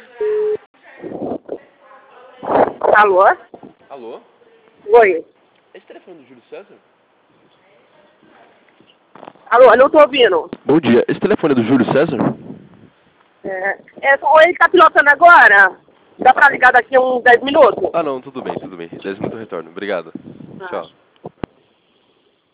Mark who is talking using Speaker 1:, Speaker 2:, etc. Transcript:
Speaker 1: Alô?
Speaker 2: Alô?
Speaker 1: Oi.
Speaker 2: Esse telefone do Júlio César?
Speaker 1: Alô, não tô ouvindo.
Speaker 2: Bom dia. Esse telefone é do Júlio César?
Speaker 1: Ou ele tá pilotando agora? Dá pra ligar daqui a uns 10 minutos?
Speaker 2: Ah, não, tudo bem, tudo bem. 10 minutos eu retorno. Obrigado. Tchau.